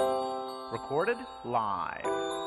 Recorded live.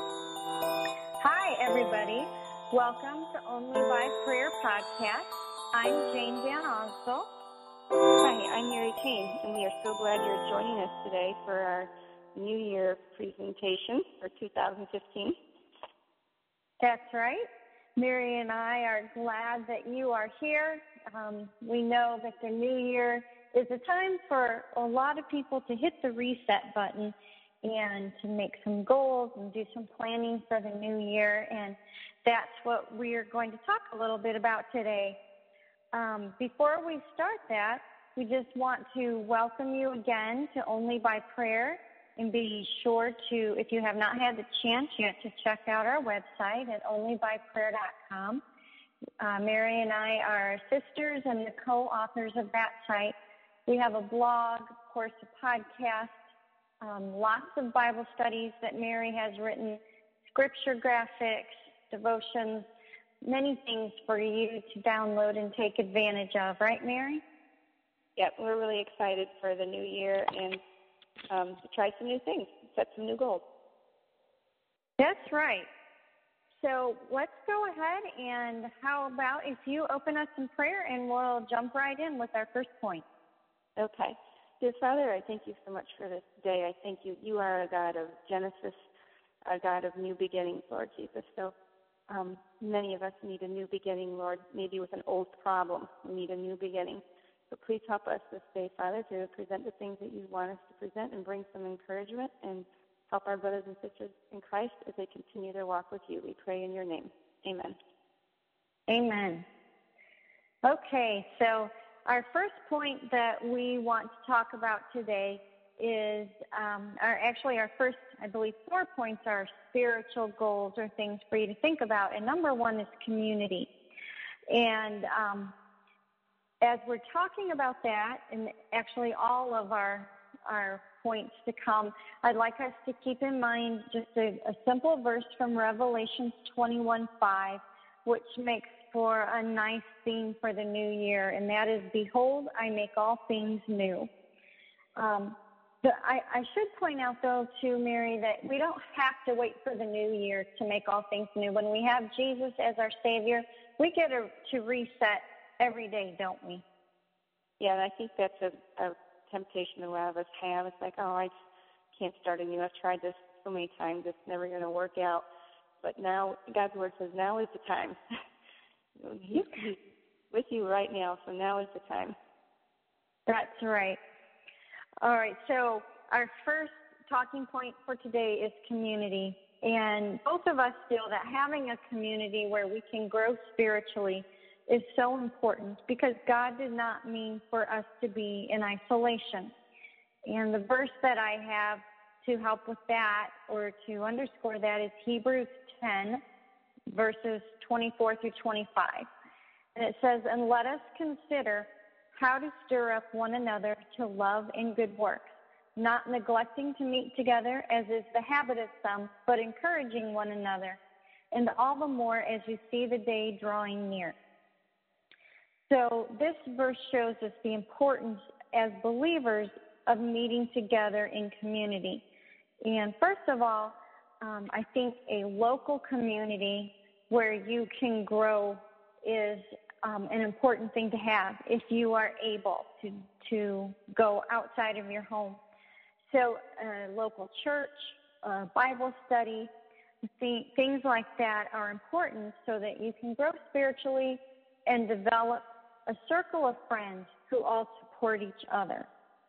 Hi, everybody. Welcome to Only by Prayer podcast. I'm Jane Van Osel. Hi, I'm Mary Kane, and we are so glad you're joining us today for our New Year presentation for 2015. That's right. Mary and I are glad that you are here. We know that the new year is a time for a lot of people to hit the reset button and to make some goals and do some planning for the new year, and that's what we're going to talk a little bit about today. Before we start that, we just want to welcome you again to Only by Prayer, and be sure to, if you have not had the chance yet, to check out our website at onlybyprayer.com. Mary and I are sisters and the co-authors of that site. We have a blog, of course, a podcast, lots of Bible studies that Mary has written, scripture graphics, devotions, many things for you to download and take advantage of. Right, Mary? Yep, we're really excited for the new year and to try some new things, set some new goals. That's right. So let's go ahead, and how about if you open us in prayer and we'll jump right in with our first point. Okay. Dear Father, I thank you so much for this day. I thank you. You are a God of Genesis, a God of new beginnings, Lord Jesus. So many of us need a new beginning, Lord, maybe with an old problem. We need a new beginning. So please help us this day, Father, to present the things that you want us to present and bring some encouragement and help our brothers and sisters in Christ as they continue their walk with you. We pray in your name. Amen. Amen. Okay, so our first point that we want to talk about today is our first, I believe, 4 points are spiritual goals or things for you to think about. And number one is community. And as we're talking about that, and actually all of our points to come, I'd like us to keep in mind just a simple verse from Revelation 21:5, which makes for a nice theme for the new year, and that is, "Behold, I make all things new." I should point out, though, too, Mary, that we don't have to wait for the new year to make all things new. When we have Jesus as our Savior, we get to reset every day, don't we? Yeah, and I think that's a temptation a lot of us have. It's like, oh, I just can't start anew. I've tried this so many times. It's never going to work out. But now, God's Word says, now is the time. He's with you right now, so now is the time. That's right. All right, so our first talking point for today is community. And both of us feel that having a community where we can grow spiritually is so important, because God did not mean for us to be in isolation. And the verse that I have to help with that, or to underscore that, is Hebrews 10, verses 24 through 25. And it says, "And let us consider how to stir up one another to love and good works, not neglecting to meet together, as is the habit of some, but encouraging one another, and all the more as you see the day drawing near." So this verse shows us the importance as believers of meeting together in community. And first of all, I think a local community where you can grow is an important thing to have if you are able to go outside of your home. So a local church, Bible study, things like that are important so that you can grow spiritually and develop a circle of friends who all support each other.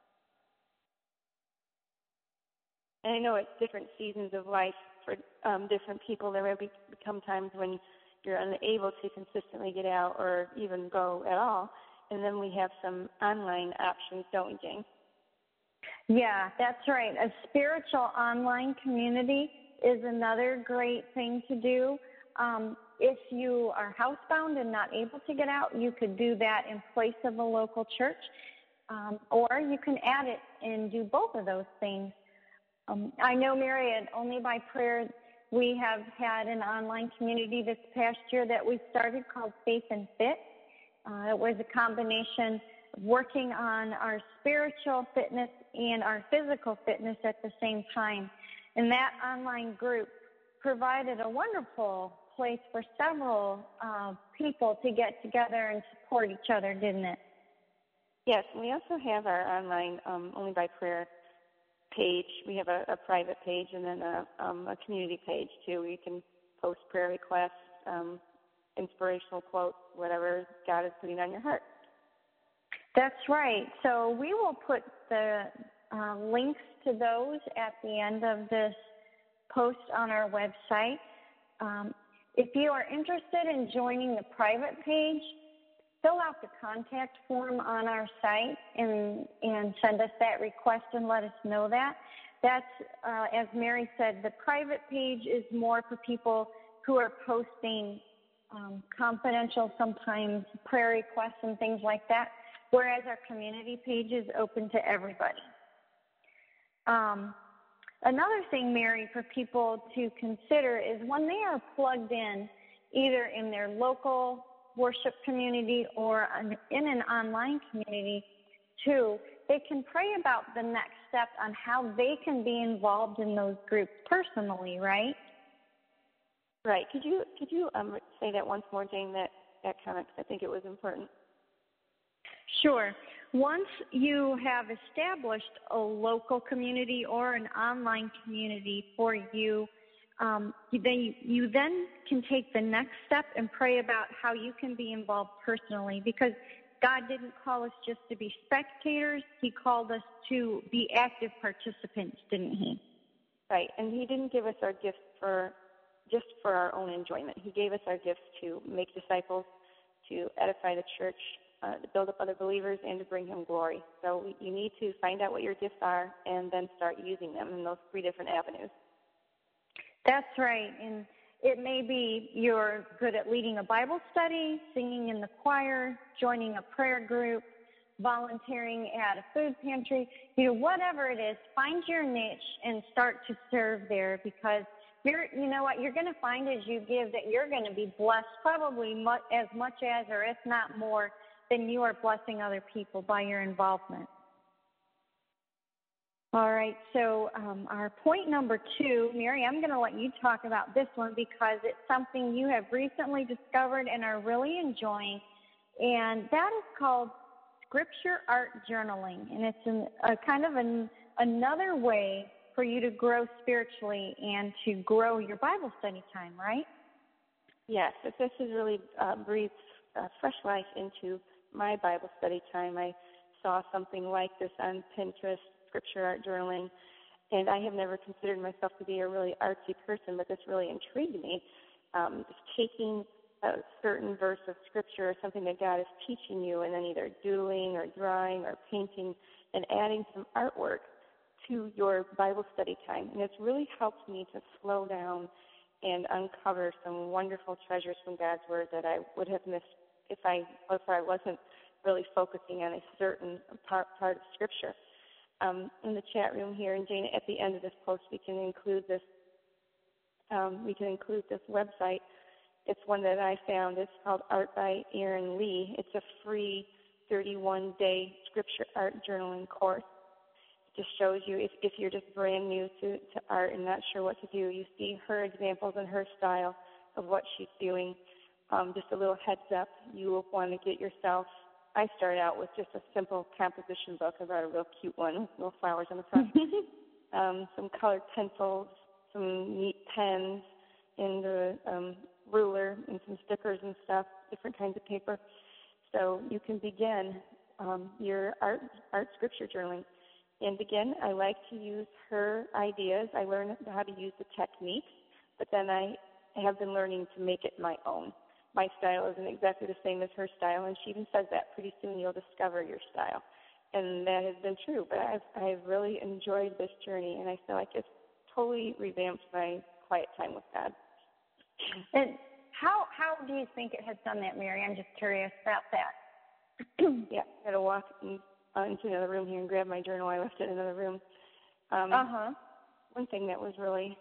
And I know at different seasons of life for different people, there may become times when you're unable to consistently get out or even go at all. And then we have some online options, don't we, Jane? Yeah, that's right. A spiritual online community is another great thing to do. If you are housebound and not able to get out, you could do that in place of a local church, or you can add it and do both of those things. I know, Mary, at Only by Prayer, we have had an online community this past year that we started called Faith and Fit. It was a combination working on our spiritual fitness and our physical fitness at the same time. And that online group provided a wonderful place for several people to get together and support each other, didn't it? Yes, and we also have our online Only by Prayer page. We have a private page and then a community page, too, where you can post prayer requests, inspirational quotes, whatever God is putting on your heart. That's right. So we will put the links to those at the end of this post on our website. If you are interested in joining the private page, fill out the contact form on our site and send us that request and let us know that. That's, as Mary said, the private page is more for people who are posting confidential, sometimes prayer requests and things like that, whereas our community page is open to everybody. Another thing, Mary, for people to consider is when they are plugged in, either in their local worship community or in an online community too, they can pray about the next step on how they can be involved in those groups personally, right? Right. Could you say that once more, Jane, that comment? I think it was important. Sure. Once you have established a local community or an online community for you, you then can take the next step and pray about how you can be involved personally, because God didn't call us just to be spectators. He called us to be active participants, didn't he? Right. And he didn't give us our gifts just for our own enjoyment. He gave us our gifts to make disciples, to edify the church, to build up other believers, and to bring him glory. So you need to find out what your gifts are and then start using them in those 3 different avenues. That's right. And it may be you're good at leading a Bible study, singing in the choir, joining a prayer group, volunteering at a food pantry, whatever it is, find your niche and start to serve there, because you know what you're going to find as you give, that you're going to be blessed probably as much as, or if not more, than you are blessing other people by your involvement. All right, so our point number 2, Mary, I'm going to let you talk about this one because it's something you have recently discovered and are really enjoying, and that is called Scripture Art Journaling, and it's another way for you to grow spiritually and to grow your Bible study time, right? Yes, this has really breathed fresh life into my Bible study time. I saw something like this on Pinterest, Scripture Art Journaling, and I have never considered myself to be a really artsy person, but this really intrigued me. Just taking a certain verse of Scripture or something that God is teaching you, and then either doodling or drawing or painting and adding some artwork to your Bible study time. And it's really helped me to slow down and uncover some wonderful treasures from God's Word that I would have missed if I wasn't really focusing on a certain part of Scripture. In the chat room here, and Jane, at the end of this post, we can include this. Website. It's one that I found. It's called Art by Aaron Lee. It's a free 31-day Scripture Art Journaling course. It just shows you if you're just brand new to art and not sure what to do. You see her examples and her style of what she's doing. Just a little heads up, you will want to get yourself. I started out with just a simple composition book. I brought a real cute one with little flowers on the front. Some colored pencils, some neat pens, and a ruler, and some stickers and stuff, different kinds of paper. So you can begin your art scripture journaling. And again, I like to use her ideas. I learned how to use the techniques, but then I have been learning to make it my own. My style isn't exactly the same as her style, and she even says that pretty soon you'll discover your style. And that has been true, but I've really enjoyed this journey, and I feel like it's totally revamped my quiet time with God. And how do you think it has done that, Mary? I'm just curious about that. Yeah, I had to walk into another room here and grab my journal. I left it in another room. One thing that was really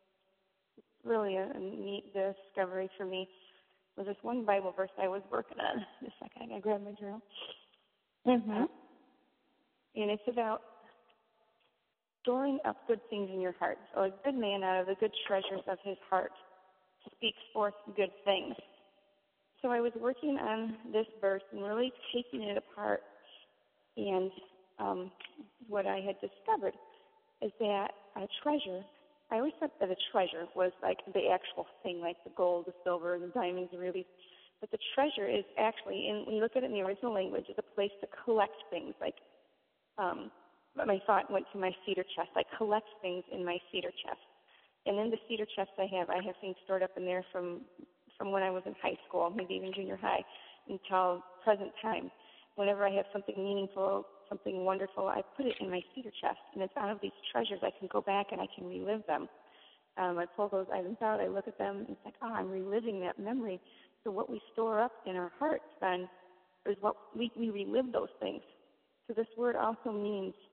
a neat discovery for me was this one Bible verse I was working on. Just a second, I gotta grab my journal. Mhm. And it's about storing up good things in your heart. So a good man out of the good treasures of his heart speaks forth good things. So I was working on this verse and really taking it apart. And what I had discovered is that a treasure, I always thought that a treasure was like the actual thing, like the gold, the silver, the diamonds, the rubies. But the treasure is actually, and when you look at it in the original language, is a place to collect things. Like, my thought went to my cedar chest. I collect things in my cedar chest. And in the cedar chest I have things stored up in there from when I was in high school, maybe even junior high, until present time. Whenever I have something meaningful, something wonderful, I put it in my cedar chest. And it's out of these treasures I can go back and I can relive them. I pull those items out, I look at them, and it's like, I'm reliving that memory. So what we store up in our hearts then is what we relive those things. So this word also means